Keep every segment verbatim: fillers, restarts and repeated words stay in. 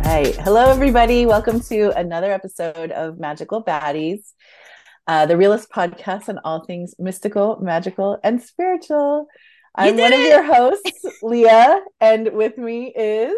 right. Hello, everybody. Welcome to another episode of Magical Baddies, uh, the realist podcast on all things mystical, magical, and spiritual. You I'm did one of it, your hosts, Leah, and with me is,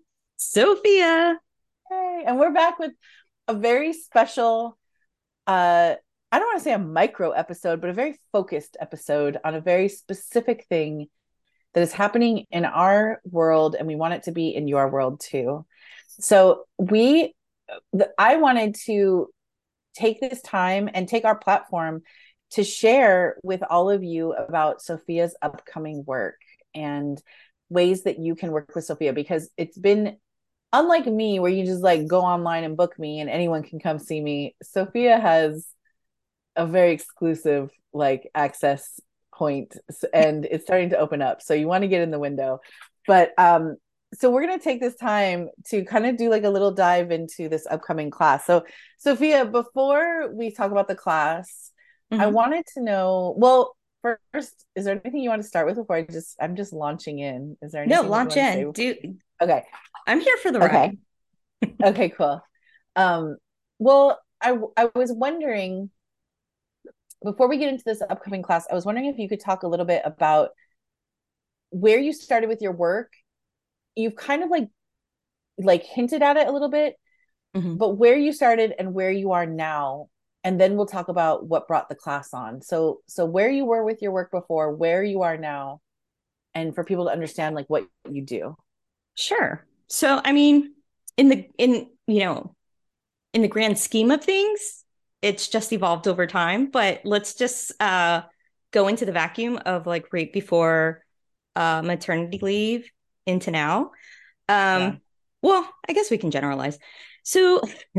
Sophia. hey, and we're back with a very special, uh, I don't want to say a micro episode, but a very focused episode on a very specific thing that is happening in our world, and we want it to be in your world too. So we, I wanted to take this time and take our platform to share with all of you about Sophia's upcoming work and ways that you can work with Sophia, because it's been unlike me where you just like go online and book me and anyone can come see me. Sophia has a very exclusive like access point, and it's starting to open up, so you want to get in the window. But um so we're going to take this time to kind of do like a little dive into this upcoming class. So Sophia, before we talk about the class, I Mhm. wanted to know, well, first, is there anything you want to start with before I just I'm just launching in? Is there No, anything that you launch want to say in. before? Do Okay. I'm here for the Okay. ride. Okay, cool. Um well, I I was wondering, before we get into this upcoming class, I was wondering if you could talk a little bit about where you started with your work. You've kind of like like hinted at it a little bit, Mhm. but where you started and where you are now, and then we'll talk about what brought the class on. So so where you were with your work before, where you are now, and for people to understand like what you do. Sure. So, I mean, in the in you know, in the grand scheme of things, it's just evolved over time. But let's just uh go into the vacuum of like right before uh maternity leave into now. Yeah. Um, well, I guess we can generalize. So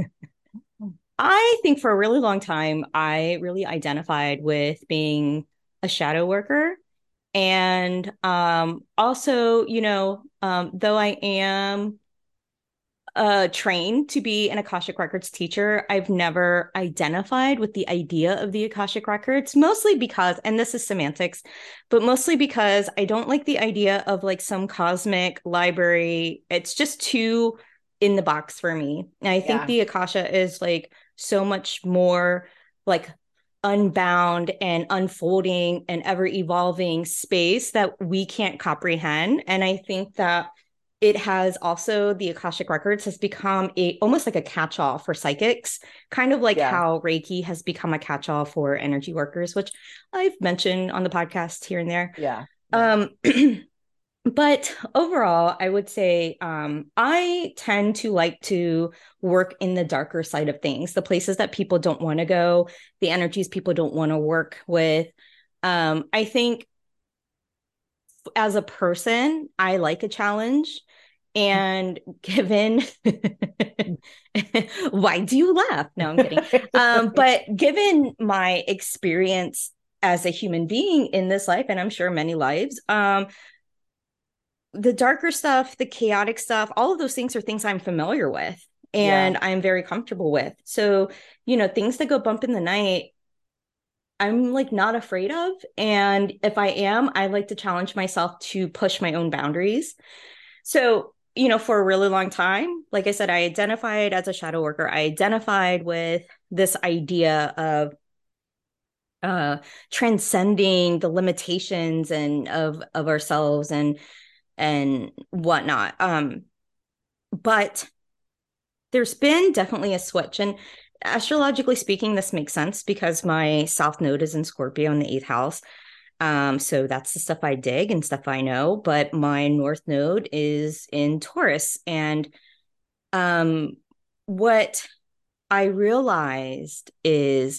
I think for a really long time, I really identified with being a shadow worker. And um, also, you know, um, though I am uh, trained to be an Akashic Records teacher, I've never identified with the idea of the Akashic Records, mostly because, and this is semantics, but mostly because I don't like the idea of like some cosmic library. It's just too in the box for me. And I think Yeah. the Akasha is like so much more like unbound and unfolding and ever evolving space that we can't comprehend. And I think that it has also, the Akashic Records has become a almost like a catch-all for psychics, kind of like Yeah. how Reiki has become a catch-all for energy workers, which I've mentioned on the podcast here and there. Yeah. Yeah. Um, but overall, I would say um, I tend to like to work in the darker side of things, the places that people don't want to go, the energies people don't want to work with. Um, I think as a person, I like a challenge. And given, why do you laugh? No, I'm kidding. Um, but given my experience as a human being in this life, and I'm sure many lives, um, the darker stuff, the chaotic stuff, all of those things are things I'm familiar with Yeah. and I'm very comfortable with. So, you know, things that go bump in the night, I'm like not afraid of. And if I am, I like to challenge myself to push my own boundaries. So, you know, for a really long time, like I said, I identified as a shadow worker. I identified with this idea of uh transcending the limitations and of of ourselves and and whatnot. Um, but there's been definitely a switch. And astrologically speaking, this makes sense because my South Node is in Scorpio in the eighth house. Um, so that's the stuff I dig and stuff I know. But my North Node is in Taurus. And um, what I realized is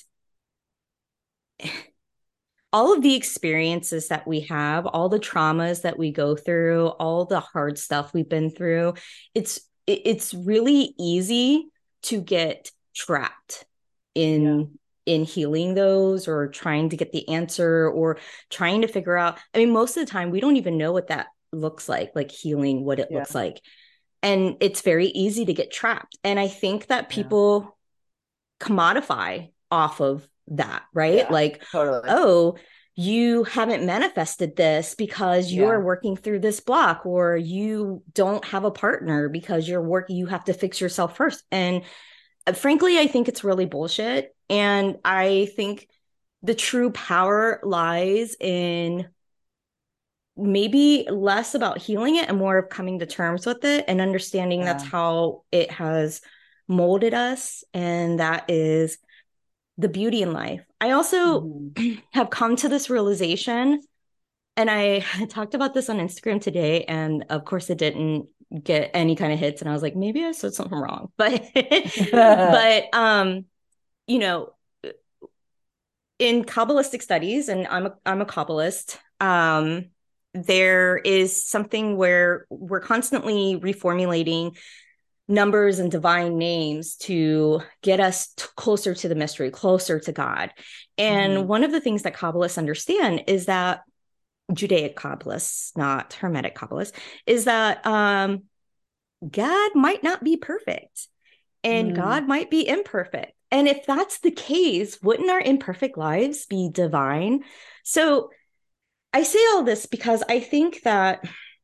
all of the experiences that we have, all the traumas that we go through, all the hard stuff we've been through, it's it's really easy to get trapped Yeah. in in healing those or trying to get the answer or trying to figure out. I mean, most of the time we don't even know what that looks like, like healing, what it Yeah. looks like. And it's very easy to get trapped. And I think that Yeah. people commodify off of that, right? Yeah. Like, Totally. oh, you haven't manifested this because you're Yeah. working through this block, or you don't have a partner because you're working, you have to fix yourself first. And uh, frankly, I think it's really bullshit. And I think the true power lies in maybe less about healing it and more of coming to terms with it and understanding that's Yeah. how it has molded us. And that is the beauty in life. I also Mm-hmm. have come to this realization, and I talked about this on Instagram today, and of course it didn't get any kind of hits. And I was like, maybe I said something wrong. But but um, you know, in Kabbalistic studies, and I'm a I'm a Kabbalist, um, there is something where we're constantly reformulating numbers and divine names to get us t- closer to the mystery, closer to God. And Mm-hmm. one of the things that Kabbalists understand is that Judaic Kabbalists, not Hermetic Kabbalists, is that um, God might not be perfect and Mm. God might be imperfect. And if that's the case, wouldn't our imperfect lives be divine? So I say all this because I think that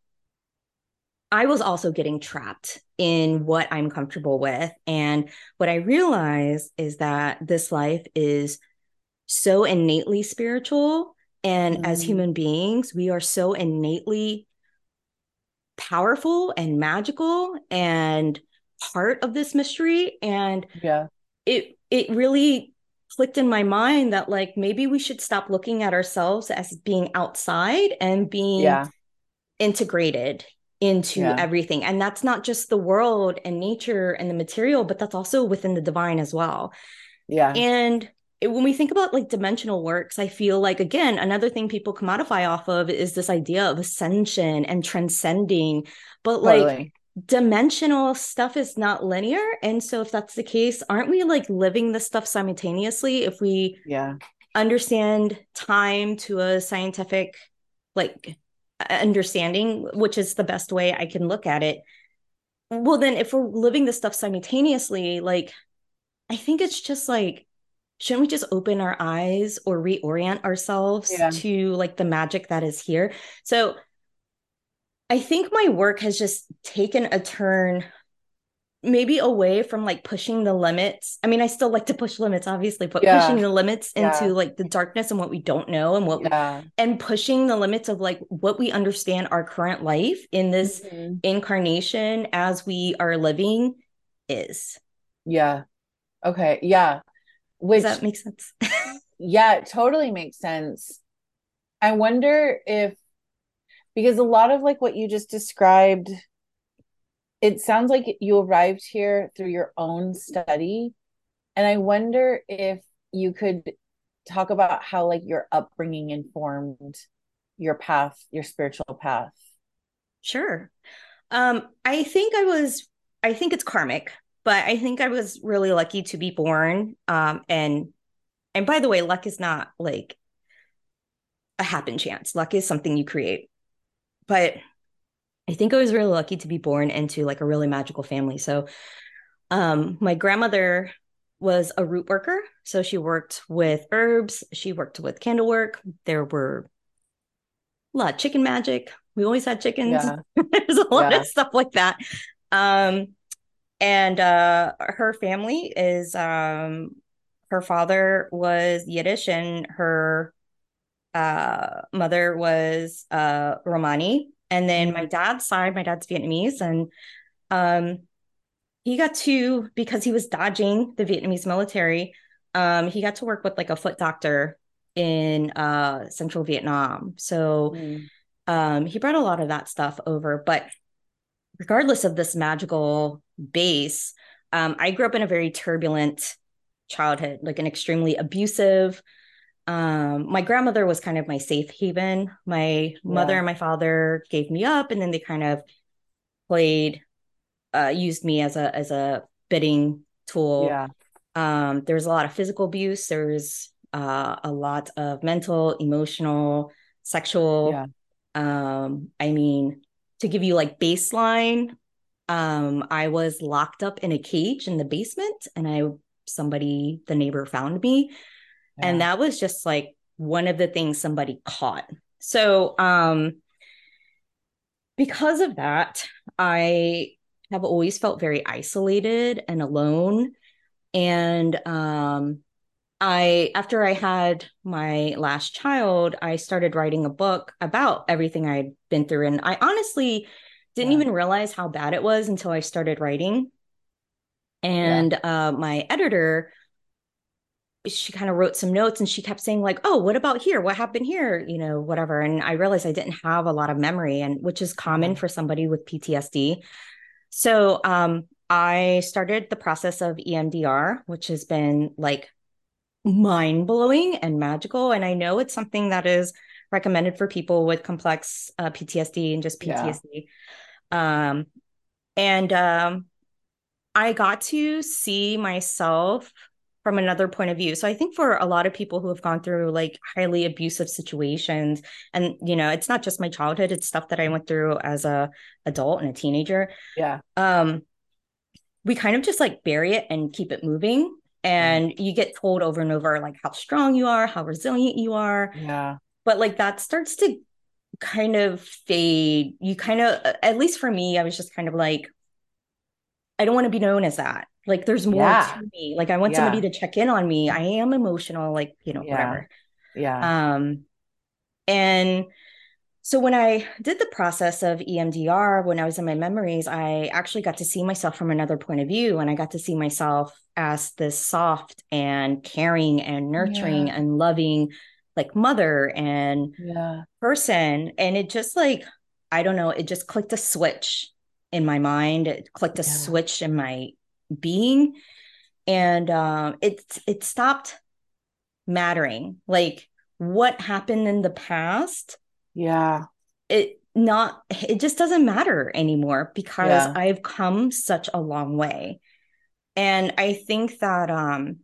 I was also getting trapped in what I'm comfortable with. And what I realized is that this life is so innately spiritual. And as Mm. human beings, we are so innately powerful and magical and part of this mystery. And Yeah. it it really clicked in my mind that like maybe we should stop looking at ourselves as being outside and being Yeah. integrated into Yeah. everything. And that's not just the world and nature and the material, but that's also within the divine as well. Yeah. And it, when we think about like dimensional works, I feel like, again, another thing people commodify off of is this idea of ascension and transcending. But like Totally. dimensional stuff is not linear. And so if that's the case, aren't we like living this stuff simultaneously if we Yeah. understand time to a scientific like understanding, which is the best way I can look at it? Well, then if we're living this stuff simultaneously, like I think it's just like, shouldn't we just open our eyes or reorient ourselves Yeah. to like the magic that is here? So I think my work has just taken a turn maybe away from like pushing the limits. I mean, I still like to push limits, obviously, but pushing Yeah. the limits Yeah. into like the darkness and what we don't know and what we, Yeah. and pushing the limits of like what we understand our current life in this Mm-hmm. incarnation as we are living is. Yeah. Okay. Yeah. Does Which, that make sense? yeah, it totally makes sense. I wonder if, because a lot of like what you just described, it sounds like you arrived here through your own study. And I wonder if you could talk about how like your upbringing informed your path, your spiritual path. Sure. Um, I think I was, I think it's karmic, but I think I was really lucky to be born. Um, and and by the way, luck is not like a happen chance. Luck is something you create. But I think I was really lucky to be born into like a really magical family. So um, my grandmother was a root worker. So she worked with herbs, she worked with candle work. There were a lot of chicken magic. We always had chickens. Yeah. There's a lot Yeah. of stuff like that. Um, and uh, her family is um, her father was Yiddish and her uh, mother was uh, Romani. And then my Mm. dad's side, my dad's Vietnamese, and um, he got to, because he was dodging the Vietnamese military, um, he got to work with like a foot doctor in uh, central Vietnam. So Mm. um, he brought a lot of that stuff over. But regardless of this magical base, um, I grew up in a very turbulent childhood, like an extremely abusive. Um, my grandmother was kind of my safe haven. My mother Yeah. and my father gave me up, and then they kind of played, uh, used me as a as a bidding tool. Yeah. Um, there was a lot of physical abuse. There was uh, a lot of mental, emotional, sexual. Yeah. Um, I mean, to give you like baseline, um, I was locked up in a cage in the basement, and I somebody, the neighbor, found me, and Yeah. that was just like one of the things somebody caught. So, um, because of that, I have always felt very isolated and alone. And um, I, after I had my last child, I started writing a book about everything I'd been through. And I honestly didn't Yeah. even realize how bad it was until I started writing. Yeah. And uh, my editor, she kind of wrote some notes and she kept saying like, oh, what about here, what happened here, you know, whatever. And I realized I didn't have a lot of memory, and which is common Yeah. for somebody with P T S D. So um I started the process of E M D R, which has been like mind-blowing and magical, and I know it's something that is recommended for people with complex uh, P T S D and just Yeah. P T S D. um and um I got to see myself from another point of view. So I think for a lot of people who have gone through like highly abusive situations, and you know, it's not just my childhood, it's stuff that I went through as a adult and a teenager. Yeah. Um, we kind of just like bury it and keep it moving. Right. And you get told over and over like how strong you are, how resilient you are. Yeah. But like that starts to kind of fade. You kind of, at least for me, I was just kind of like, I don't want to be known as that. Like there's more Yeah. to me. Like I want somebody Yeah. to check in on me. I am emotional, like, you know, Yeah. whatever. Yeah. Um, and so when I did the process of E M D R, when I was in my memories, I actually got to see myself from another point of view. And I got to see myself as this soft and caring and nurturing Yeah. and loving, like mother and Yeah. person. And it just like, I don't know, it just clicked a switch in my mind. It clicked a Yeah. switch in my being. And um, it, it stopped mattering. Like what happened in the past, Yeah. it not it just doesn't matter anymore because Yeah. I've come such a long way. And I think that um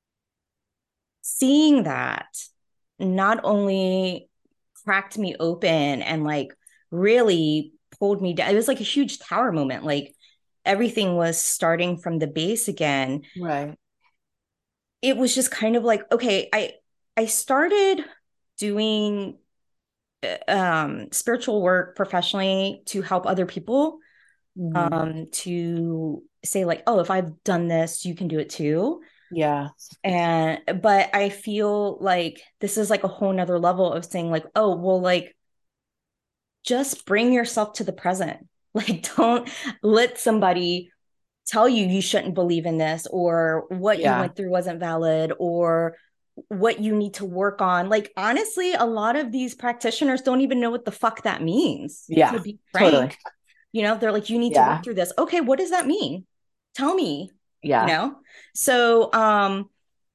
seeing that not only cracked me open and like really pulled me down. It was like a huge tower moment. Like everything was starting from the base again. Right. It was just kind of like, okay, I I started doing um spiritual work professionally to help other people, Hmm. um to say like, oh, if I've done this you can do it too. Yeah. And but I feel like this is like a whole nother level of saying like, oh well, like just bring yourself to the present. Like don't let somebody tell you you shouldn't believe in this, or what you Yeah. went through wasn't valid, or what you need to work on. Like honestly, a lot of these practitioners don't even know what the fuck that means, to Yeah. be Totally. frank. You know, they're like, you need to work Yeah. through this. Okay, what does that mean? Tell me, you Yeah. know? So um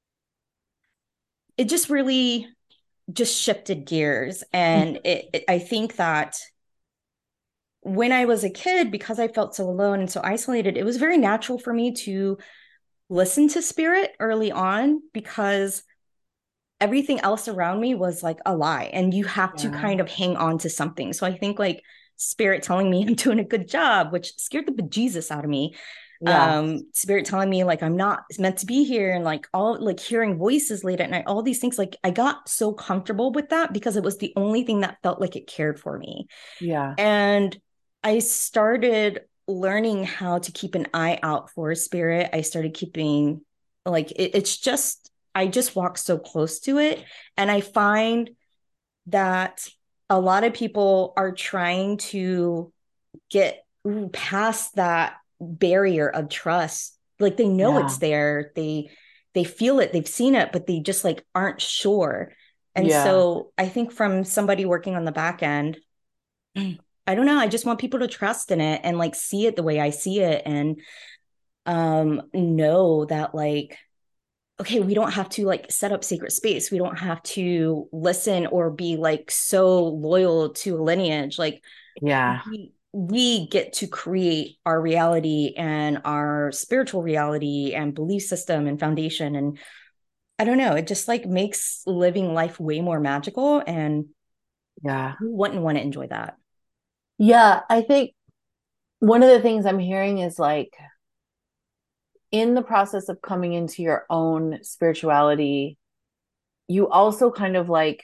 it just really just shifted gears. And it, it I think that when I was a kid, because I felt so alone and so isolated, it was very natural for me to listen to spirit early on because everything else around me was like a lie. And you have to Yeah. kind of hang on to something. So I think like spirit telling me I'm doing a good job, which scared the bejesus out of me. Yeah. Um, spirit telling me like I'm not meant to be here, and like all like hearing voices late at night, all these things. Like I got so comfortable with that because it was the only thing that felt like it cared for me. Yeah. And I started learning how to keep an eye out for spirit. I started keeping like it, it's just I just walk so close to it. And I find that a lot of people are trying to get past that barrier of trust. Like they know Yeah. it's there. They they feel it, they've seen it, but they just like aren't sure. And Yeah. so I think from somebody working on the back end, I don't know, I just want people to trust in it and like see it the way I see it, and um know that like, okay, we don't have to like set up sacred space. We don't have to listen or be like so loyal to a lineage. Like Yeah. we we get to create our reality and our spiritual reality and belief system and foundation. And I don't know, it just like makes living life way more magical, and Yeah. who wouldn't want to enjoy that? Yeah. I think one of the things I'm hearing is like in the process of coming into your own spirituality, you also kind of like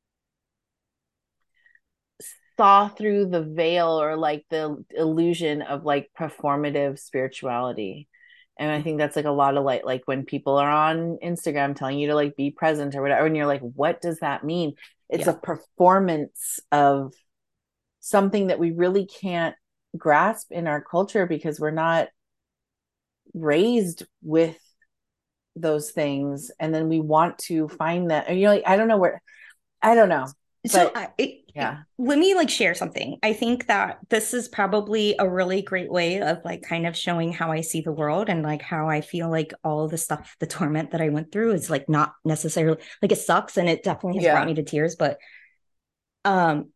saw through the veil or like the illusion of like performative spirituality. And I think that's like a lot of like like when people are on Instagram telling you to like be present or whatever, and you're like, what does that mean? It's Yeah. a performance of something that we really can't grasp in our culture because we're not raised with those things. And then we want to find that, and you're like, I don't know where, I don't know. So But I, it, yeah, let me like share something. I think that this is probably a really great way of like kind of showing how I see the world and like how I feel like all the stuff, the torment that I went through is like not necessarily like it sucks and it definitely has brought yeah, me to tears. But um,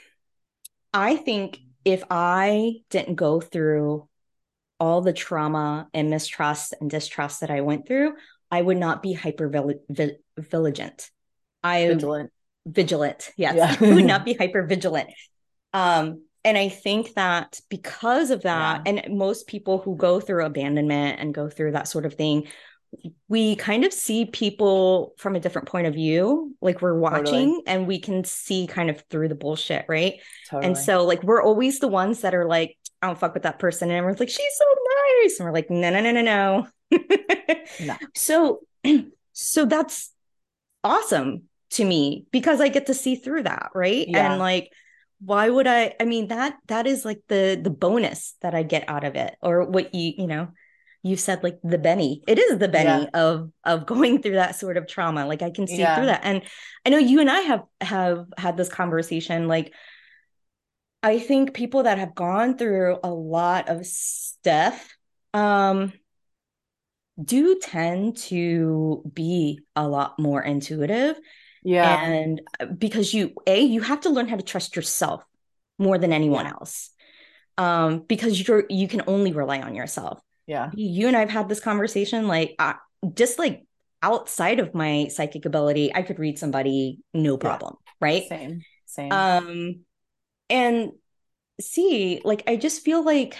I think if I didn't go through all the trauma and mistrust and distrust that I went through, I would not be hyper vigilant. I vigilant. vigilant. Yes, Yeah. I would not be hyper vigilant. Um, and I think that because of that, Yeah, and most people who go through abandonment and go through that sort of thing, we kind of see people from a different point of view. Like we're totally, watching and we can see kind of through the bullshit, right? And totally. so, like, we're always the ones that are like, I don't fuck with that person. And everyone's like, she's so nice. And we're like, no, no, no, no, no. No. so, so that's awesome to me because I get to see through that, right? And Yeah, like, why would I? I mean, that that is like the the bonus that I get out of it, or what you you know, you said like the Benny. It is the yeah, Benny of of going through that sort of trauma. Like I can see through yeah, that, and I know you and I have have had this conversation. Like I think people that have gone through a lot of stuff, um, do tend to be a lot more intuitive yeah, and uh, because you a you have to learn how to trust yourself more than anyone yeah, else um because you're you can only rely on yourself. yeah. You and I've had this conversation like uh, just like outside of my psychic ability I could read somebody no Yeah. problem, right? Same, same. um and see like I just feel like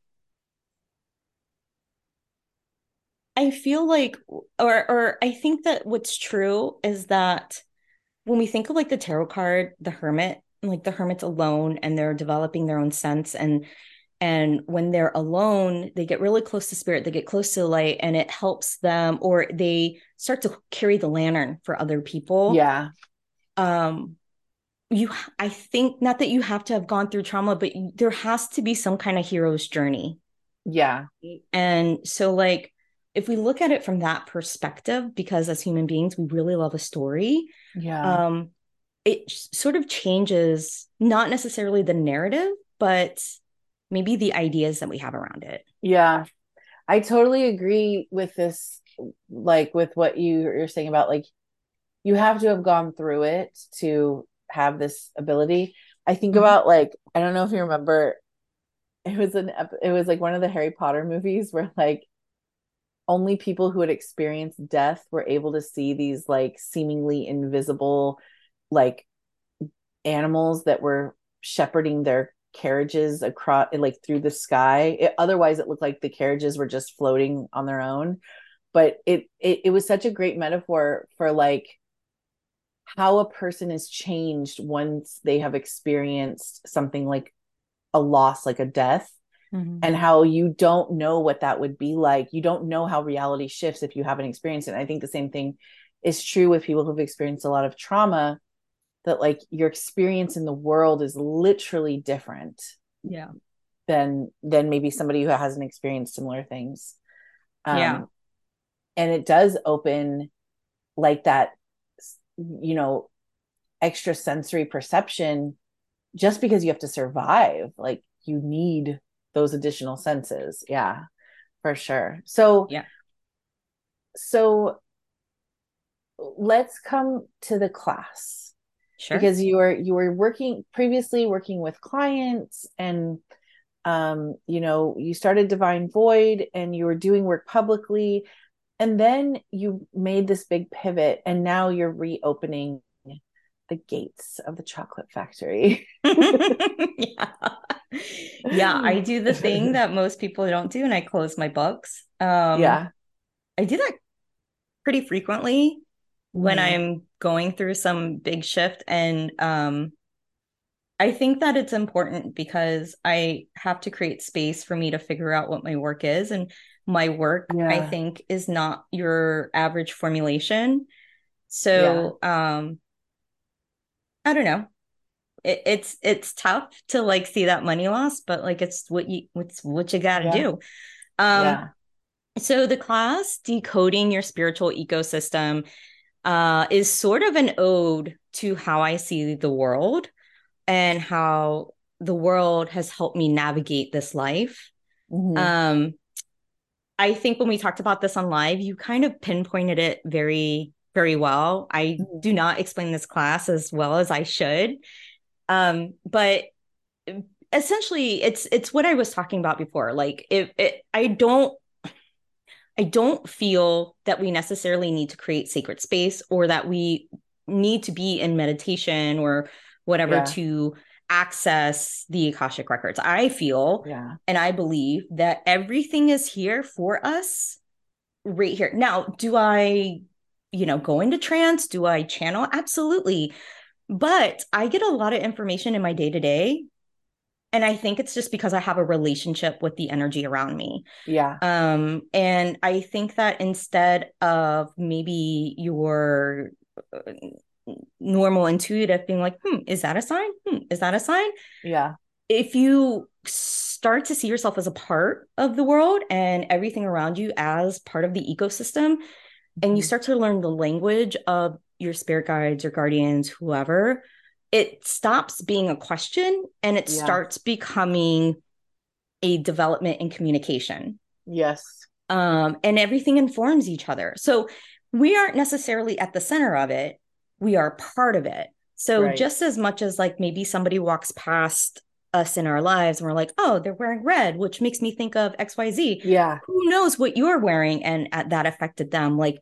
I feel like or or I think that what's true is that when we think of like the tarot card, the hermit, like the hermit's alone and they're developing their own sense and and when they're alone, they get really close to spirit, they get close to the light and it helps them or they start to carry the lantern for other people. Yeah, Um you I think not that you have to have gone through trauma, but there has to be some kind of hero's journey. yeah, And so like if we look at it from that perspective because as human beings we really love a story, yeah, um it sort of changes not necessarily the narrative, but maybe the ideas that we have around it. yeah. I totally agree with this, like with what you, you're saying about like you have to have gone through it to have this ability. I think Mhm. about like I don't know if you remember, it was an it was like one of the Harry Potter movies where like only people who had experienced death were able to see these like seemingly invisible like animals that were shepherding their carriages across like through the sky. It, otherwise it looked like the carriages were just floating on their own. But it, it it was such a great metaphor for like how a person is changed once they have experienced something like a loss, like a death, Mhm. and how you don't know what that would be like. You don't know how reality shifts if you haven't experienced it. And I think the same thing is true with people who've experienced a lot of trauma, that like your experience in the world is literally different Yeah. than than maybe somebody who hasn't experienced similar things. Yeah. Um, and it does open like that, you know, extra sensory perception just because you have to survive. Like you need those additional senses. Yeah, for sure. So Yeah. so let's come to the class Sure. because you were you were working previously working with clients and um you know you started Divine Void and you were doing work publicly, and then you made this big pivot and now you're reopening the gates of the chocolate factory. Yeah. Yeah, I do the thing that most people don't do and I close my books. Um Yeah. I do that pretty frequently when Mm-hmm. I'm going through some big shift, and um I think that it's important because I have to create space for me to figure out what my work is. And my work, I Yeah. think, is not your average formulation. Yeah. So um, I don't know. It, it's it's tough to like see that money loss, but like it's what you what's what you got to Yeah. do. Um, Yeah. so the class Decoding Your Spiritual Ecosystem uh, is sort of an ode to how I see the world and how the world has helped me navigate this life. Hmm. Um, I think when we talked about this on live, you kind of pinpointed it very, very well. I Hmm. do not explain this class as well as I should. Um, but essentially it's it's what I was talking about before. Like if it, I don't I don't feel that we necessarily need to create sacred space or that we need to be in meditation or whatever Yeah. to access the Akashic records. I feel Yeah. and I believe that everything is here for us right here. Now, do I, you know, go into trance? Do I channel? Absolutely. But I get a lot of information in my day to day. And I think it's just because I have a relationship with the energy around me. Yeah. Um, and I think that instead of maybe your uh, normal intuitive being like, hmm, is that a sign? Hmm, is that a sign? Yeah. If you start to see yourself as a part of the world and everything around you as part of the ecosystem, and you Hmm. start to learn the language of your spirit guides, your guardians, whoever, it stops being a question and it Yeah. starts becoming a development in communication. Yes. Um, and everything informs each other. So we aren't necessarily at the center of it, we are part of it. So Right. just as much as like maybe somebody walks past us in our lives and we're like, oh, they're wearing red, which makes me think of X Y Z. Yeah. Who knows what you're wearing and uh, that affected them? Like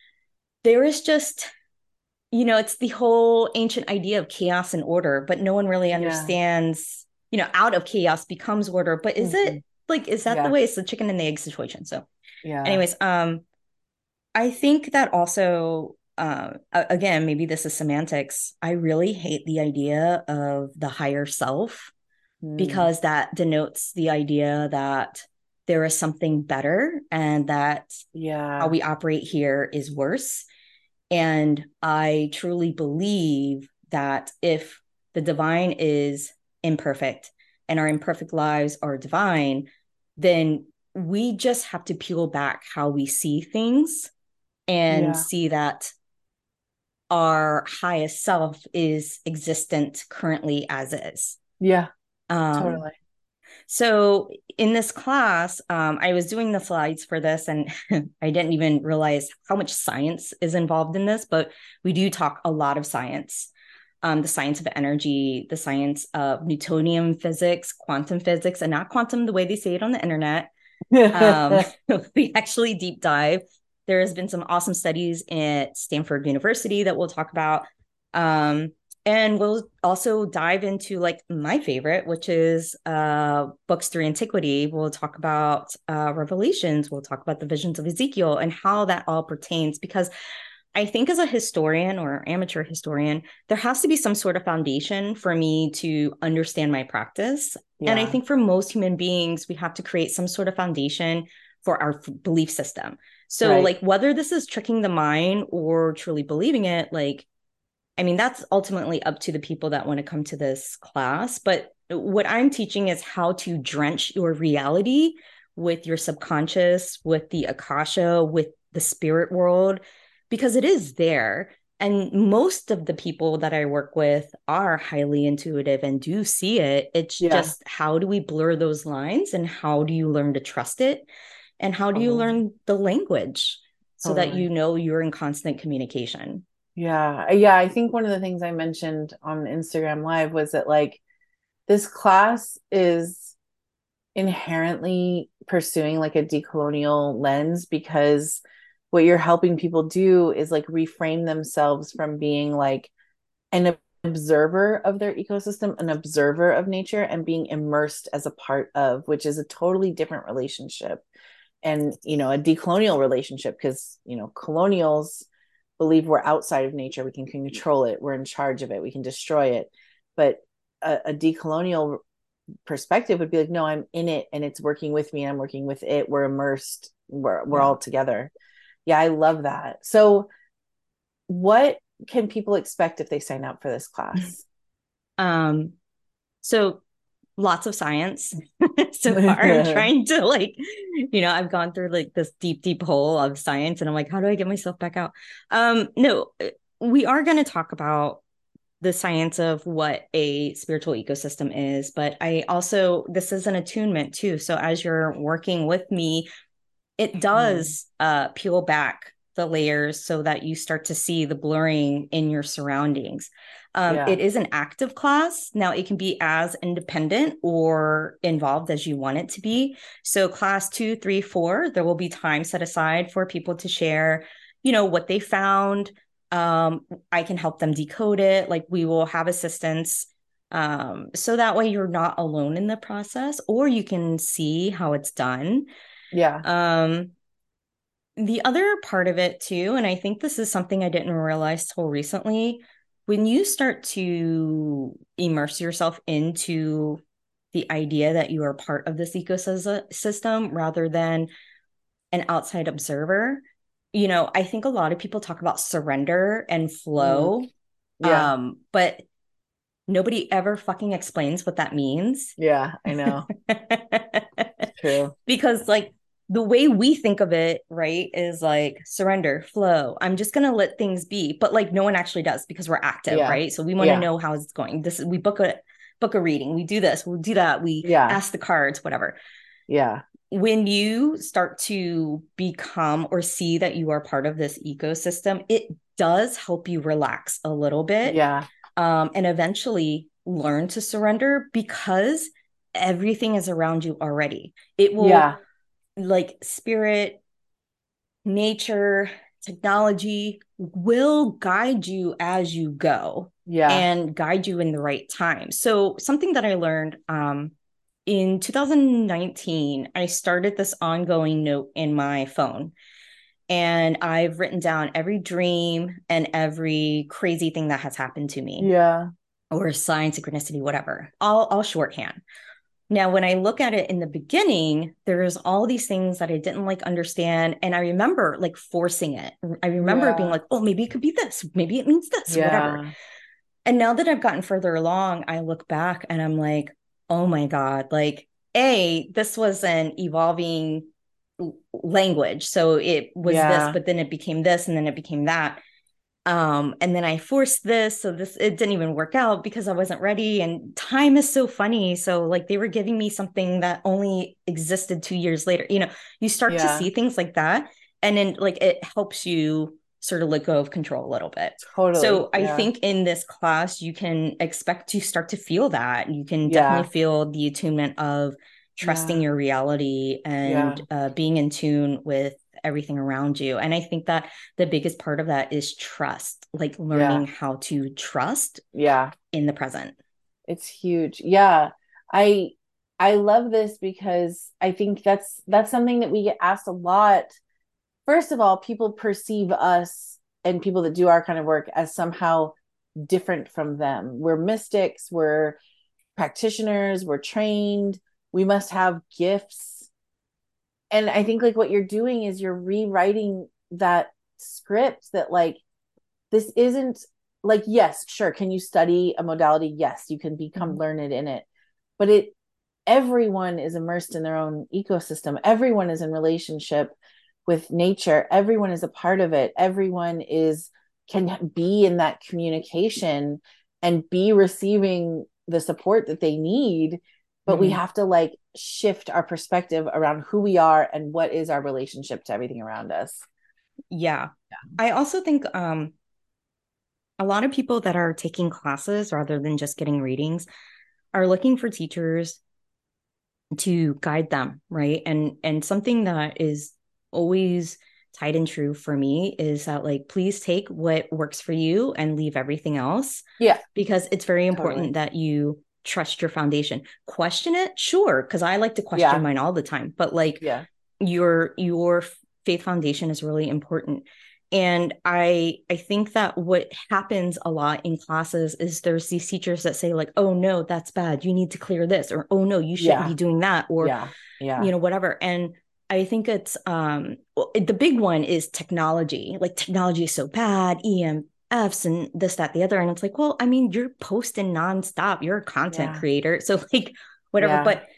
there is just, you know, it's the whole ancient idea of chaos and order, but no one really Yeah. understands, you know, out of chaos becomes order. But is Hmm. it like, is that the Yeah. way? It's the chicken and the egg situation. So, Yeah. anyways, um, I think that also, uh, again, maybe this is semantics. I really hate the idea of the higher self Mm. because that denotes the idea that there is something better and that how Yeah. we operate here is worse. And I truly believe that if the divine is imperfect and our imperfect lives are divine, then we just have to peel back how we see things and Yeah. see that our highest self is existent currently as is. Yeah. Um, Totally. so in this class, um, I was doing the slides for this, and I didn't even realize how much science is involved in this, but we do talk a lot of science. Um, the science of energy, the science of Newtonian physics, quantum physics, and not quantum the way they say it on the internet. Um, we actually deep dive. There has been some awesome studies at Stanford University that we'll talk about. Um, and we'll also dive into like my favorite, which is uh, books through antiquity. We'll talk about uh, Revelations. We'll talk about the visions of Ezekiel and how that all pertains. Because I think as a historian or amateur historian, there has to be some sort of foundation for me to understand my practice. And I Yeah. think for most human beings, we have to create some sort of foundation for our f- belief system. So, Right. like, whether this is tricking the mind or truly believing it, like, I mean, that's ultimately up to the people that want to come to this class. But what I'm teaching is how to drench your reality with your subconscious, with the Akasha, with the spirit world, because it is there. And most of the people that I work with are highly intuitive and do see it. It's Yeah. just how do we blur those lines and how do you learn to trust it? And how do you Totally. learn the language so that you Totally. know you're in constant communication? Yeah. Yeah. I think one of the things I mentioned on Instagram Live was that like this class is inherently pursuing like a decolonial lens because what you're helping people do is like reframe themselves from being like an observer of their ecosystem, an observer of nature, and being immersed as a part of, which is a totally different relationship. And, you know, a decolonial relationship, because, you know, colonials believe we're outside of nature. We can control it. We're in charge of it. We can destroy it. But a, a decolonial perspective would be like, no, I'm in it and it's working with me and I'm working with it. We're immersed. We're, we're Yeah. all together. Yeah, I love that. So what can people expect if they sign up for this class? Um, so lots of science so far. I'm trying to like, you know, I've gone through like this deep, deep hole of science and I'm like, how do I get myself back out? Um, no, we are going to talk about the science of what a spiritual ecosystem is, but I also, this is an attunement too. So as you're working with me, it does mm. uh, peel back the layers so that you start to see the blurring in your surroundings. Um, yeah. It is an active class. Now it can be as independent or involved as you want it to be. So class two, three, four, there will be time set aside for people to share, you know, what they found. Um, I can help them decode it. Like we will have assistance. Um, so that way you're not alone in the process, or you can see how it's done. Yeah. Um, the other part of it too, and I think this is something I didn't realize till recently, when you start to immerse yourself into the idea that you are part of this ecosystem rather than an outside observer, you know, I think a lot of people talk about surrender and flow. Mm. Yeah. Um, but nobody ever fucking explains what that means. Yeah, I know. True. Because like the way we think of it, right, is like surrender, flow. I'm just going to let things be. But like no one actually does because we're active, yeah. right? So we want to yeah. know how it's going. This we book a book a reading. We do this, we do that. We yeah. ask the cards, whatever. Yeah. When you start to become or see that you are part of this ecosystem, it does help you relax a little bit. Yeah. Um, and eventually learn to surrender because everything is around you already. It will yeah. like spirit, nature, technology will guide you as you go yeah. and guide you in the right time. So something that I learned um, in two thousand nineteen, I started this ongoing note in my phone. And I've written down every dream and every crazy thing that has happened to me. Yeah. Or sign, synchronicity, whatever. All, all shorthand. Now, when I look at it in the beginning, there's all these things that I didn't like understand. And I remember like forcing it. I remember yeah. being like, oh, maybe it could be this. Maybe it means this, yeah. whatever. And now that I've gotten further along, I look back and I'm like, oh my God, like, A, this was an evolving language. So it was yeah. this, but then it became this, and then it became that. Um, and then I forced this. So this, it didn't even work out because I wasn't ready. And time is so funny. So like they were giving me something that only existed two years later. You know, you start yeah. to see things like that. And then like it helps you sort of let go of control a little bit. Totally. So I yeah. think in this class, you can expect to start to feel that. You can yeah. definitely feel the attunement of trusting yeah. your reality and yeah. uh, being in tune with everything around you. And I think that the biggest part of that is trust, like learning yeah. how to trust yeah. in the present. It's huge. Yeah. I I love this because I think that's that's something that we get asked a lot. First of all, people perceive us and people that do our kind of work as somehow different from them. We're mystics, we're practitioners, we're trained, we must have gifts. And I think like what you're doing is you're rewriting that script that like, this isn't like, yes, sure. Can you study a modality? Yes, you can become mm-hmm. learned in it, but it, everyone is immersed in their own ecosystem. Everyone is in relationship with nature. Everyone is a part of it. Everyone is, can be in that communication and be receiving the support that they need. But mm-hmm. we have to like shift our perspective around who we are and what is our relationship to everything around us. Yeah. yeah. I also think um, a lot of people that are taking classes rather than just getting readings are looking for teachers to guide them, right? And and something that is always tied and true for me is that like, please take what works for you and leave everything else. Yeah. Because it's very important totally. that you trust your foundation. Question it, sure, because I like to question yeah. mine all the time, but like yeah. your your faith foundation is really important. and I I think that what happens a lot in classes is there's these teachers that say like, oh no, that's bad. You need to clear this, or oh no, you shouldn't Yeah. be doing that, or Yeah. Yeah. you know, whatever. And I think it's um well, the big one is technology. Like technology is so bad, E M Fs and this, that, the other. And it's like, well, I mean, you're posting nonstop. You're a content Yeah. creator. So like whatever. Yeah. But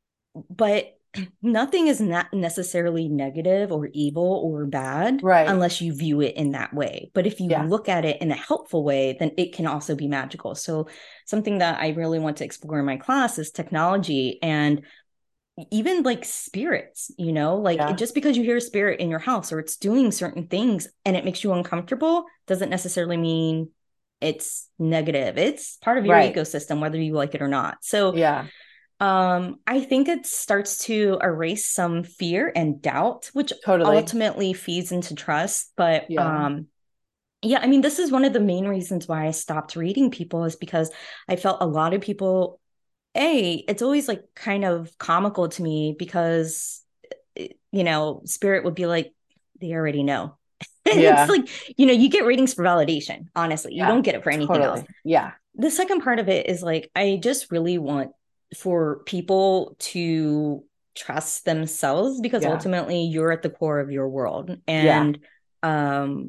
but nothing is not necessarily negative or evil or bad Right. unless you view it in that way. But if you Yeah. look at it in a helpful way, then it can also be magical. So something that I really want to explore in my class is technology, and even like spirits, you know, like Yeah. just because you hear a spirit in your house or it's doing certain things and it makes you uncomfortable doesn't necessarily mean it's negative. It's part of your Right. ecosystem, whether you like it or not. So Yeah. um, I think it starts to erase some fear and doubt, which Totally. ultimately feeds into trust. But Yeah. um, yeah, I mean, this is one of the main reasons why I stopped reading people, is because I felt a lot of people, A, it's always like kind of comical to me because, you know, spirit would be like, they already know. And it's Yeah. like, you know, you get readings for validation, honestly. You Yeah. don't get it for anything else. Totally. Yeah. The second part of it is like, I just really want for people to trust themselves, because Yeah. ultimately you're at the core of your world. Yeah. And um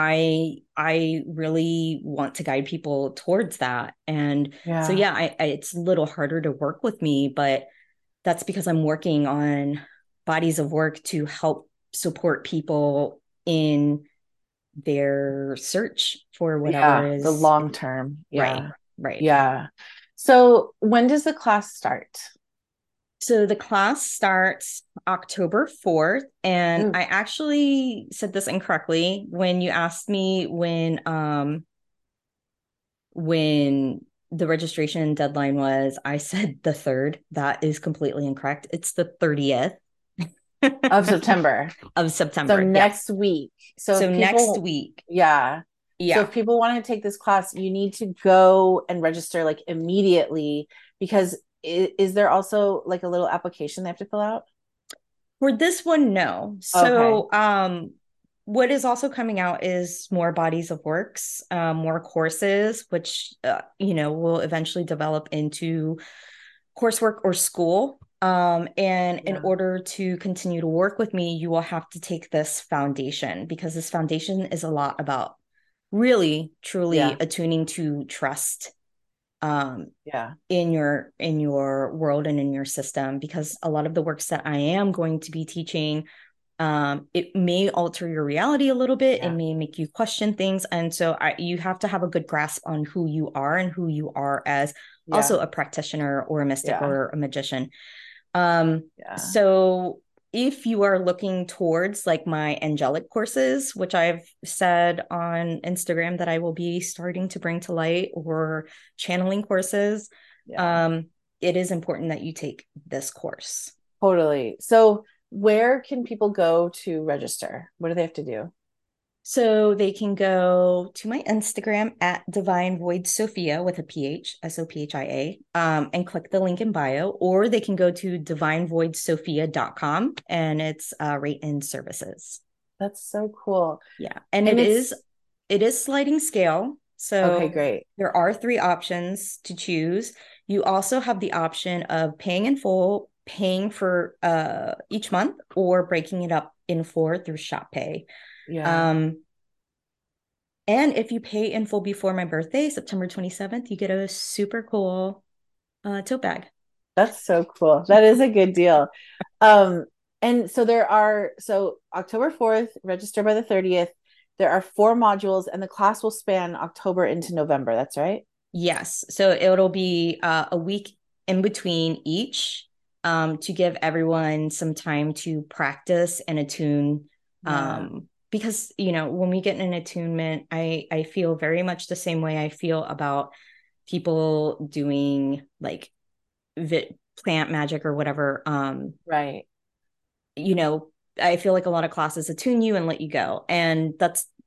I I really want to guide people towards that. And so Yeah. yeah, I, I it's a little harder to work with me, but that's because I'm working on bodies of work to help support people in their search for whatever Yeah. The is long term. right, Yeah. right. Yeah. So when does the class start? So the class starts October fourth. And Ooh. I actually said this incorrectly when you asked me when um when the registration deadline was. I said the third. That is completely incorrect. It's the thirtieth Of September. of So September. Yes. next week. So So if next people, week. yeah. So Yeah. if people want to take this class, you need to go and register like immediately, because is, is there also like a little application they have to fill out? For this one, no. Okay. So, um, what is also coming out is more bodies of works, um, more courses, which uh, you know will eventually develop into coursework or school. Um, and in Yeah. order to continue to work with me, you will have to take this foundation, because this foundation is a lot about really, truly Yeah. attuning to trust um, Yeah. in your in your world and in your system. Because a lot of the works that I am going to be teaching, um, it may alter your reality a little bit. It Yeah. may make you question things, and so I, you have to have a good grasp on who you are and who you are as Yeah. also a practitioner or a mystic Yeah. or a magician. Um, Yeah. so if you are looking towards like my angelic courses, which I've said on Instagram that I will be starting to bring to light, or channeling courses, Yeah. um, it is important that you take this course. Totally. So where can people go to register? What do they have to do? So they can go to my Instagram at Divine Void Sophia with a P H, S O P H I A, um, and click the link in bio, or they can go to divine void sophia dot com, and it's uh, rate and services. That's so cool. Yeah. And And it it's is, it is sliding scale. okay, So great. there are three options to choose. You also have the option of paying in full, paying for uh, each month, or breaking it up in four through Shop Pay. Yeah. Um, and if you pay in full before my birthday, September twenty-seventh, you get a super cool uh, tote bag. That's so cool. That is a good deal. Um, and so there are, so October fourth, register by the thirtieth. There are four modules and the class will span October into November. That's right. Yes. So it'll be uh, a week in between each, um, to give everyone some time to practice and attune. Yeah. Um, because, you know, when we get in an attunement, I, I feel very much the same way I feel about people doing like vi- plant magic or whatever. Um, Right. you know, I feel like a lot of classes attune you and let you go. And that's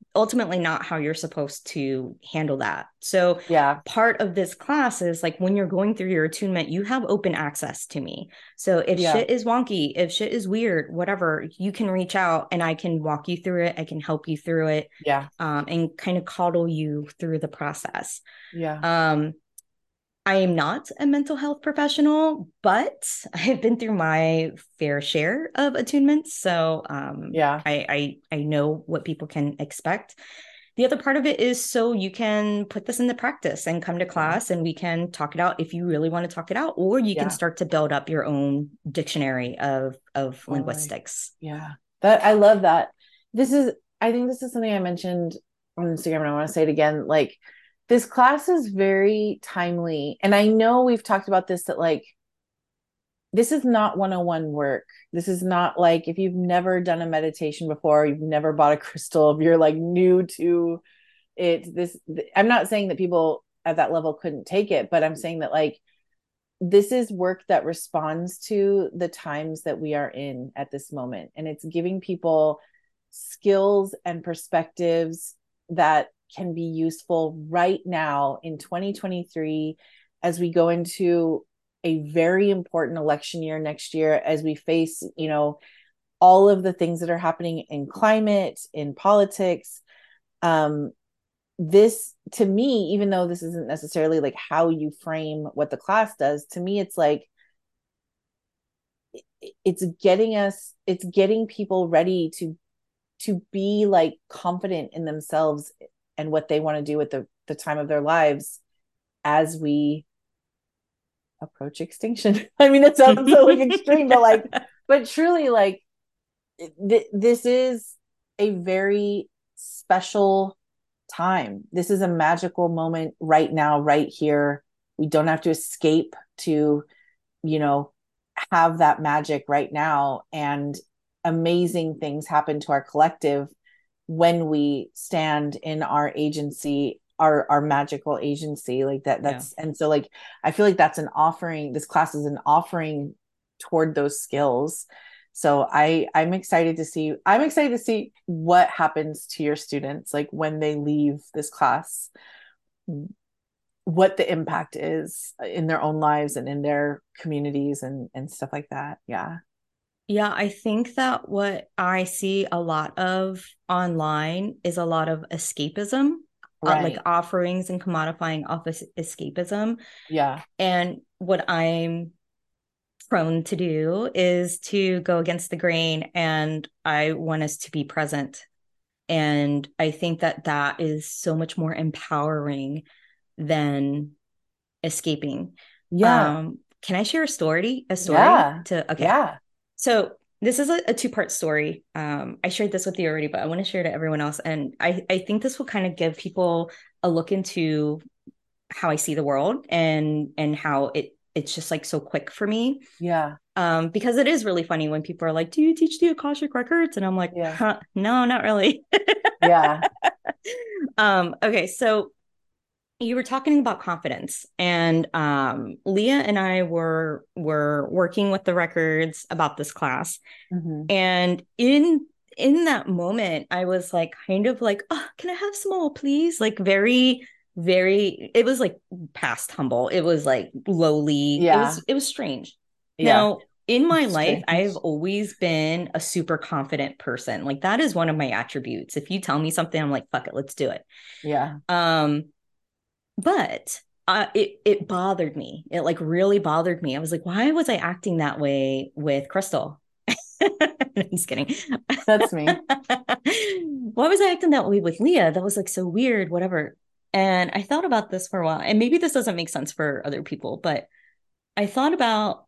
ultimately not how you're supposed to handle that. So Yeah. part of this class is like when you're going through your attunement, you have open access to me. So if Yeah. shit is wonky, if shit is weird, whatever, you can reach out and I can walk you through it. I can help you through it. Yeah. Um, and kind of coddle you through the process. Yeah. Um, I am not a mental health professional, but I've been through my fair share of attunements. So um, Yeah. I, I I know what people can expect. The other part of it is so you can put this into practice and come to class and we can talk it out if you really want to talk it out, or you can Yeah. start to build up your own dictionary of of Totally. linguistics. Yeah. That I love that. This is, I think this is something I mentioned on Instagram and I want to say it again. Like, this class is very timely. And I know we've talked about this, that like, this is not one oh one work. This is not like if you've never done a meditation before, you've never bought a crystal, if you're like new to it, this, I'm not saying that people at that level couldn't take it, but I'm saying that like, this is work that responds to the times that we are in at this moment. And it's giving people skills and perspectives that can be useful right now in twenty twenty-three as we go into a very important election year next year, as we face, you know, all of the things that are happening in climate, in politics. Um, this, to me, even though this isn't necessarily like how you frame what the class does, to me, it's like, it's getting us, it's getting people ready to to be like confident in themselves and what they want to do at the the time of their lives as we approach extinction. I mean, it sounds so like extreme, but like, but truly, like, th- this is a very special time. This is a magical moment right now, right here. We don't have to escape to, you know, have that magic right now. And amazing things happen to our collective when we stand in our agency, our our magical agency, like that. That's yeah. And so like, I feel like that's an offering. This class is an offering toward those skills. So I I'm excited to see I'm excited to see what happens to your students, like when they leave this class, what the impact is in their own lives and in their communities and and stuff like that. Yeah. Yeah, I think that what I see a lot of online is a lot of escapism, right. uh, like offerings and commodifying office escapism. Yeah. And what I'm prone to do is to go against the grain, and I want us to be present. And I think that that is so much more empowering than escaping. Yeah. Um, can I share a story? A story? Yeah. To okay. Yeah. So this is a, a two-part story. Um, I shared this with you already, but I want to share it to everyone else. And I, I think this will kind of give people a look into how I see the world and and how it it's just like so quick for me. Yeah. Um, because it is really funny when people are like, "Do you teach the Akashic Records?" And I'm like, yeah. huh, "No, not really." Yeah. um, okay, so you were talking about confidence, and um, Leah and I were were working with the records about this class, mm-hmm. and in in that moment, I was like, kind of like, "Oh, can I have some more, please?" Like very, very. It was like past humble. It was like lowly. Yeah. It was it was strange. Yeah. Now, in my it's life, strange. I've always been a super confident person. Like that is one of my attributes. If you tell me something, I'm like, "Fuck it, let's do it." Yeah. Um. But uh, it it bothered me. It like really bothered me. I was like, why was I acting that way with Crystal? I'm just kidding. That's me. Why was I acting that way with Leah? That was like so weird, whatever. And I thought about this for a while. And maybe this doesn't make sense for other people, but I thought about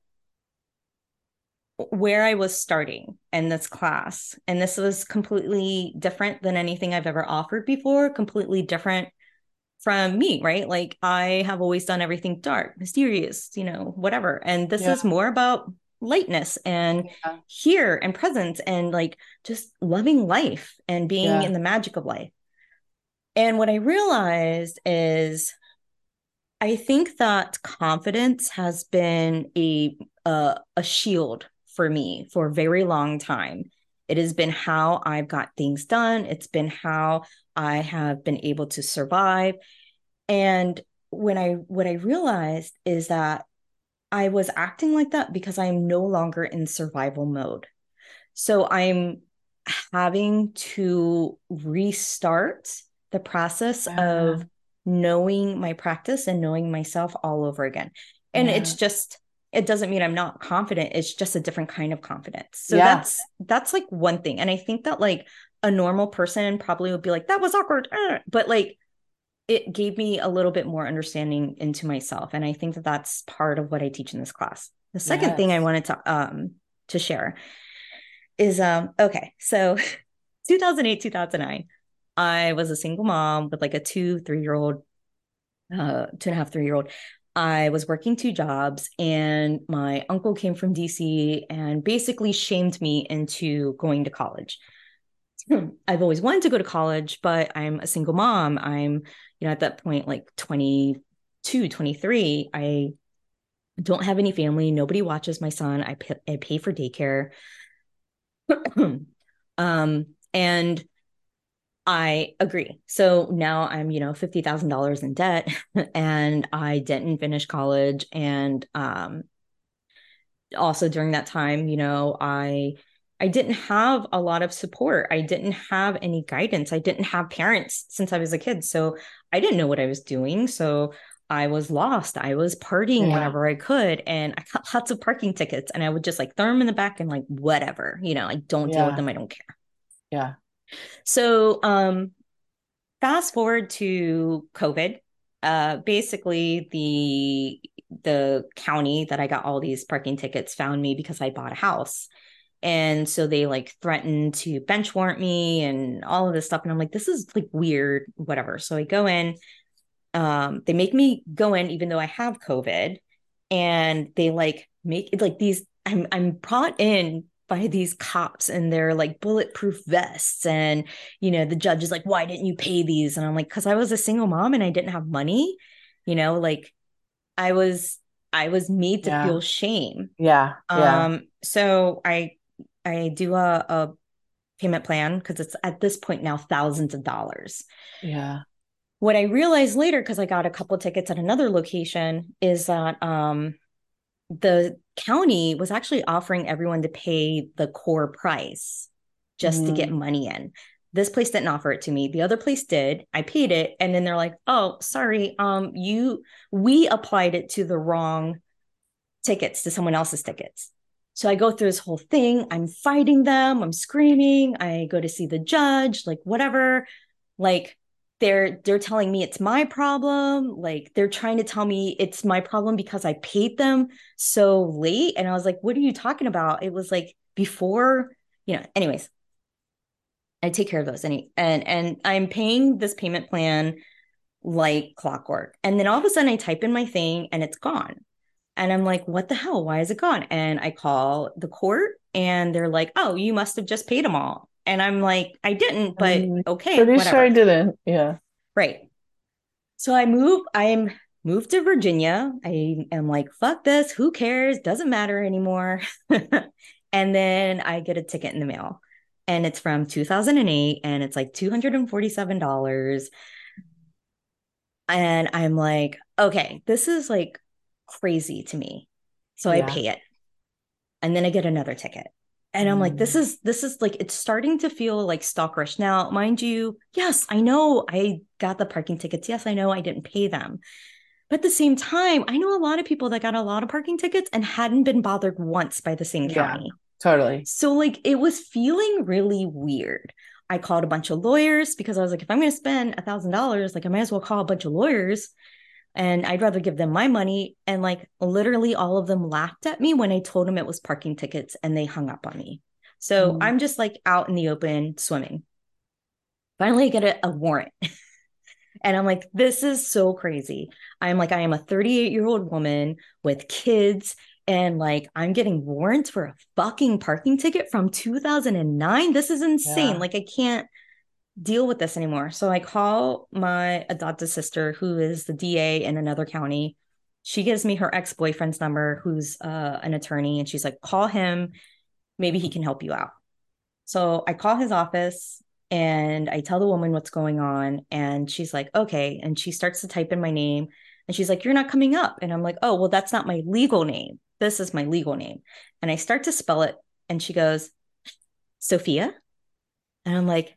where I was starting in this class. And this was completely different than anything I've ever offered before, completely different from me, right? Like I have always done everything dark, mysterious, you know, whatever. And this yeah. is more about lightness and yeah. here and presence and like just loving life and being yeah. in the magic of life. And what I realized is I think that confidence has been a uh, a shield for me for a very long time. It has been how I've got things done. It's been how I have been able to survive. And when I what I realized is that I was acting like that because I'm no longer in survival mode. So I'm having to restart the process Yeah. of knowing my practice and knowing myself all over again. And it's Yeah. just, it doesn't mean I'm not confident. It's just a different kind of confidence. So Yeah. that's that's like one thing. And I think that like a normal person probably would be like, that was awkward. Uh, but like it gave me a little bit more understanding into myself. And I think that that's part of what I teach in this class. The second thing I Yes. wanted to um to share is um okay, so two thousand eight, two thousand nine, I was a single mom with like a two, three year old, uh, two and a half, three year old. I was working two jobs, and my uncle came from D C and basically shamed me into going to college. I've always wanted to go to college, but I'm a single mom. I'm, you know, at that point, like twenty-two, twenty-three. I don't have any family. Nobody watches my son. I pay, I pay for daycare. um, and I agree. So now I'm, you know, fifty thousand dollars in debt and I didn't finish college. And um, also during that time, you know, I I didn't have a lot of support. I didn't have any guidance. I didn't have parents since I was a kid. So I didn't know what I was doing. So I was lost. I was partying Yeah. whenever I could. And I got lots of parking tickets and I would just like throw them in the back and like, whatever, you know, I don't deal with Yeah. them. I don't care. Yeah. So um fast forward to COVID. Uh, basically, the the county that I got all these parking tickets found me because I bought a house. And so they like threatened to bench warrant me and all of this stuff. And I'm like, this is like weird, whatever. So I go in, um, they make me go in even though I have COVID, and they like make it like these. I'm I'm brought in by these cops and they're like bulletproof vests, and you know the judge is like, why didn't you pay these? And I'm like, because I was a single mom and I didn't have money, you know, like I was I was made to Yeah. feel shame. Yeah. Yeah. Um, so I I do a, a payment plan because it's at this point now thousands of dollars. Yeah. What I realized later, because I got a couple of tickets at another location, is that um, the county was actually offering everyone to pay the core price just to get Mm. money in. This place didn't offer it to me. The other place did. I paid it, and then they're like, "Oh, sorry, um, you we applied it to the wrong tickets, to someone else's tickets." So I go through this whole thing. I'm fighting them. I'm screaming. I go to see the judge, like whatever. Like they're they're telling me it's my problem. Like they're trying to tell me it's my problem because I paid them so late. And I was like, what are you talking about? It was like before, you know, anyways, I take care of those. Any and and I'm paying this payment plan like clockwork. And then all of a sudden I type in my thing and it's gone. And I'm like, what the hell? Why is it gone? And I call the court and they're like, oh, you must have just paid them all. And I'm like, I didn't, but I'm okay, pretty sure I whatever. didn't. Yeah. Right. So I move, I'm moved to Virginia. I am like, fuck this. Who cares? Doesn't matter anymore. And then I get a ticket in the mail and it's from two thousand eight and it's like two hundred forty-seven dollars. And I'm like, okay, this is like crazy to me. So I Yeah. pay it. And then I get another ticket. And I'm like, this Mm. is this is like it's starting to feel like stalkerish. Now, mind you, yes, I know I got the parking tickets. Yes, I know I didn't pay them. But at the same time, I know a lot of people that got a lot of parking tickets and hadn't been bothered once by the same Yeah. county. Totally. So like it was feeling really weird. I called a bunch of lawyers because I was like, if I'm going to spend a thousand dollars, like I might as well call a bunch of lawyers and I'd rather give them my money. And like literally all of them laughed at me when I told them it was parking tickets and they hung up on me. So Mm. I'm just like out in the open swimming. Finally, I get a, a warrant. And I'm like, this is so crazy. I'm like, I am a thirty-eight year old woman with kids. And like, I'm getting warrants for a fucking parking ticket from two thousand nine. This is insane. Yeah. Like, I can't deal with this anymore. So I call my adopted sister, who is the D A in another county. She gives me her ex boyfriend's number, who's uh, an attorney. And she's like, call him. Maybe he can help you out. So I call his office and I tell the woman what's going on. And she's like, okay. And she starts to type in my name. And she's like, you're not coming up. And I'm like, oh, well, that's not my legal name. This is my legal name. And I start to spell it. And she goes, Sophia. And I'm like,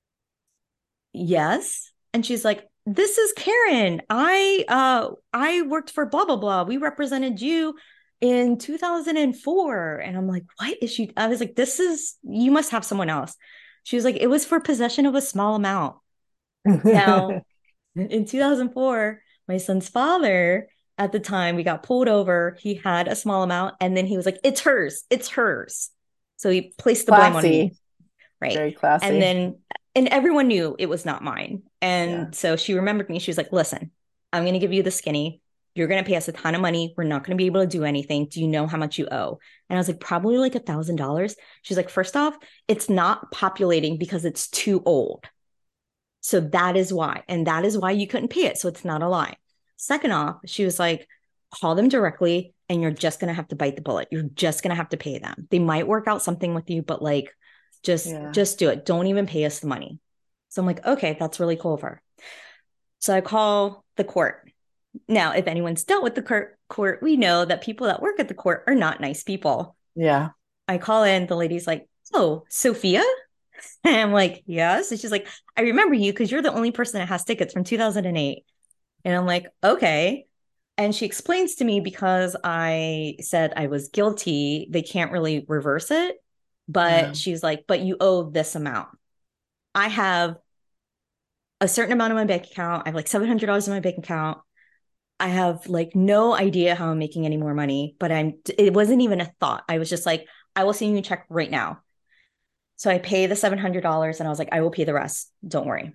yes. And she's like, this is Karen. I uh I worked for blah blah blah. We represented you in two thousand four. And I'm like, what is she? I was like, this is, you must have someone else. She was like, it was for possession of a small amount. Now, in two thousand four, my son's father, at the time we got pulled over, he had a small amount, and then he was like, it's hers, it's hers. So he placed the blame on me. Classy. Right. Very classy. And then, and everyone knew it was not mine. And Yeah. so she remembered me. She was like, listen, I'm going to give you the skinny. You're going to pay us a ton of money. We're not going to be able to do anything. Do you know how much you owe? And I was like, probably like a thousand dollars. She's like, first off, it's not populating because it's too old. So that is why. And that is why you couldn't pay it. So it's not a lie. Second off, she was like, call them directly and you're just going to have to bite the bullet. You're just going to have to pay them. They might work out something with you, but like, just, Yeah. just do it. Don't even pay us the money. So I'm like, okay, that's really cool of her. So I call the court. Now, if anyone's dealt with the court, court, we know that people that work at the court are not nice people. Yeah. I call in, the lady's like, oh, Sophia? And I'm like, yes. And she's like, I remember you because you're the only person that has tickets from two thousand eight. And I'm like, okay. And she explains to me, because I said I was guilty, they can't really reverse it. But Yeah. she's like, but you owe this amount. I have a certain amount in my bank account. I have like seven hundred dollars in my bank account. I have like no idea how I'm making any more money, but I'm, it wasn't even a thought. I was just like, I will send you a check right now. So I pay the seven hundred dollars and I was like, I will pay the rest. Don't worry.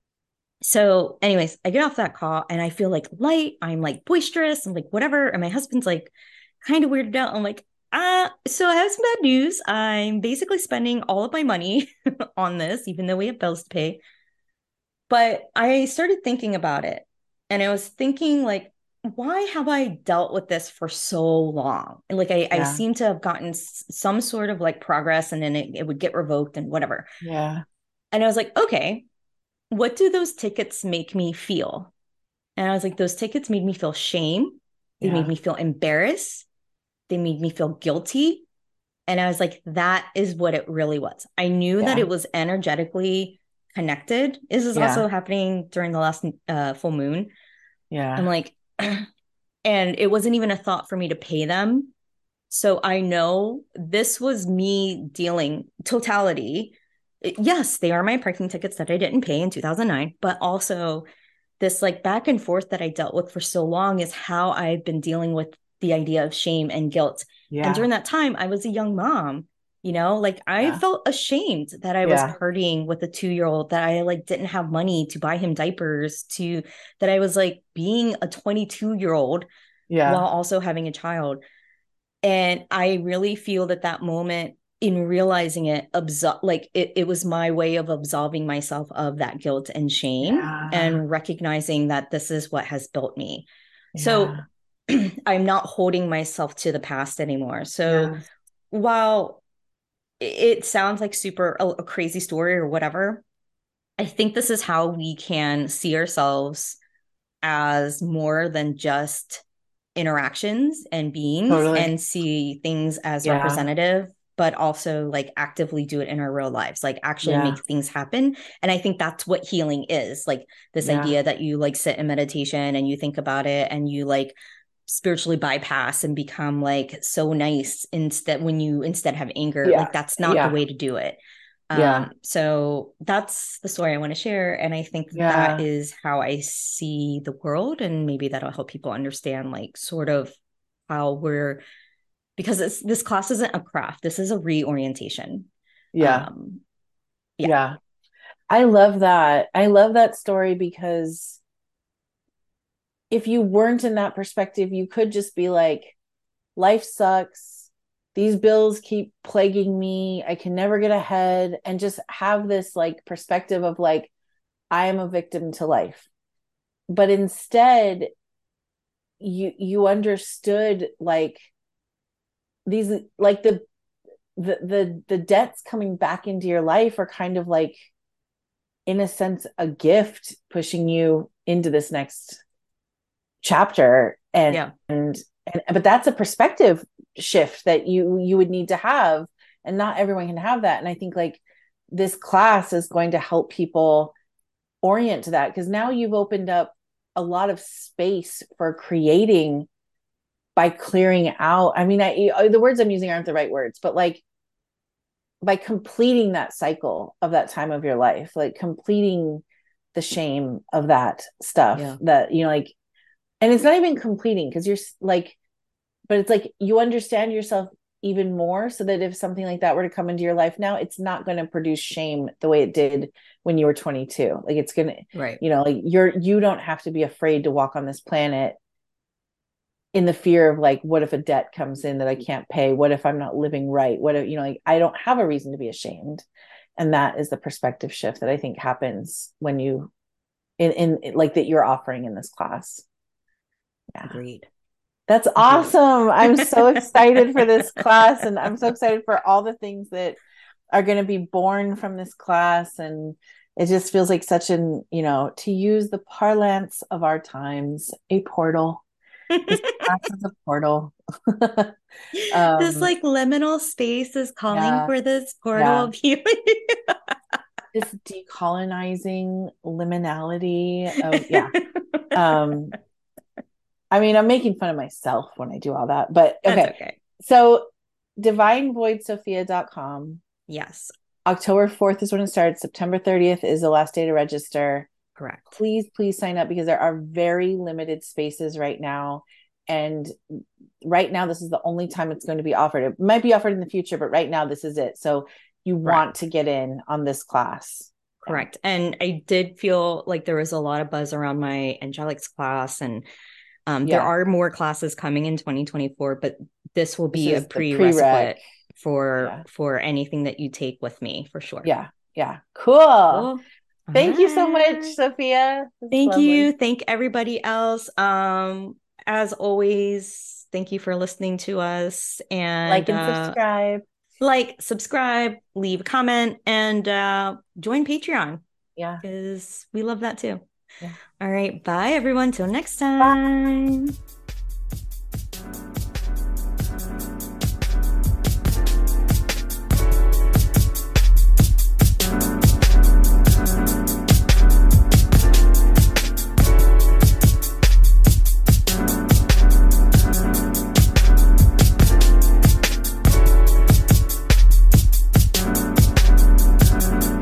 So anyways, I get off that call and I feel like light. I'm like boisterous. I'm like, whatever. And my husband's like kind of weirded out. I'm like, uh, so I have some bad news. I'm basically spending all of my money on this, even though we have bills to pay. But I started thinking about it and I was thinking like, why have I dealt with this for so long? And like, I, I Yeah. seem to have gotten s- some sort of like progress, and then it, it would get revoked and whatever. Yeah. And I was like, okay, what do those tickets make me feel? And I was like, those tickets made me feel shame. They Yeah. made me feel embarrassed. They made me feel guilty. And I was like, that is what it really was. I knew Yeah. that it was energetically connected. This is Yeah. also happening during the last uh, full moon. Yeah. I'm like, and it wasn't even a thought for me to pay them. So I know this was me dealing totality. Yes, they are my parking tickets that I didn't pay in two thousand nine, but also this like back and forth that I dealt with for so long is how I've been dealing with the idea of shame and guilt. Yeah. And during that time, I was a young mom, you know, like I Yeah. felt ashamed that I was Yeah. partying with a two-year-old, that I like didn't have money to buy him diapers, to that I was like being a twenty-two-year-old Yeah. while also having a child. And I really feel that that moment, in realizing it, absol- like it, it was my way of absolving myself of that guilt and shame, Yeah. and recognizing that this is what has built me. Yeah. So I'm not holding myself to the past anymore. So Yeah. while it sounds like super a, a crazy story or whatever, I think this is how we can see ourselves as more than just interactions and beings, Totally. and see things as Yeah. representative, but also like actively do it in our real lives, like actually Yeah. make things happen. And I think that's what healing is, like this Yeah. idea that you like sit in meditation and you think about it and you like spiritually bypass and become like so nice instead, when you instead have anger. Yeah. Like that's not Yeah. the way to do it. Yeah. Um, so that's the story I want to share. And I think Yeah. that is how I see the world. And maybe that'll help people understand like sort of how we're, because it's, this class isn't a craft. This is a reorientation. Yeah. Um, yeah. Yeah. I love that. I love that story, because if you weren't in that perspective, you could just be like, life sucks. These bills keep plaguing me. I can never get ahead, and just have this like perspective of like, I am a victim to life. But instead, you you understood like these, like the the the the debts coming back into your life are kind of like in a sense, a gift pushing you into this next chapter. And, Yeah. and, and, but that's a perspective shift that you, you would need to have. And not everyone can have that. And I think like this class is going to help people orient to that, because now you've opened up a lot of space for creating by clearing out. I mean, I, the words I'm using aren't the right words, but like by completing that cycle of that time of your life, like completing the shame of that stuff Yeah. that, you know, like, and it's not even completing because you're like, but it's like you understand yourself even more, so that if something like that were to come into your life now, it's not going to produce shame the way it did when you were twenty-two. Like it's going to, Right. you know, like you're, you don't have to be afraid to walk on this planet in the fear of like, what if a debt comes in that I can't pay? What if I'm not living right? What if, you know, like I don't have a reason to be ashamed. And that is the perspective shift that I think happens when you, in, in like that you're offering in this class. Yeah. Agreed. That's awesome. I'm so excited for this class, and I'm so excited for all the things that are going to be born from this class. And it just feels like such an, you know, to use the parlance of our times, a portal. This class is a portal. This um, like liminal space is calling yeah, for this portal yeah. of healing. This decolonizing liminality of, yeah. Um, I mean, I'm making fun of myself when I do all that, but That's okay. okay. So divine void sophia dot com. Yes. October fourth is when it starts. September thirtieth is the last day to register. Correct. Please, please sign up, because there are very limited spaces right now. And right now, this is the only time it's going to be offered. It might be offered in the future, but right now, this is it. So you Correct. want to get in on this class. Correct. Yeah. And I did feel like there was a lot of buzz around my Angelics class, and um, yeah. there are more classes coming in twenty twenty-four, but this will be this a prerequisite for yeah. for anything that you take with me, for sure. Yeah. Yeah. Cool. cool. Thank right. you so much, Sophia. Thank lovely. you. Thank everybody else. Um, as always, thank you for listening to us. And like and uh, subscribe. Like, subscribe, leave a comment, and uh, join Patreon. Yeah. Because we love that too. Yeah. All right. Bye, everyone. Till next time. Bye.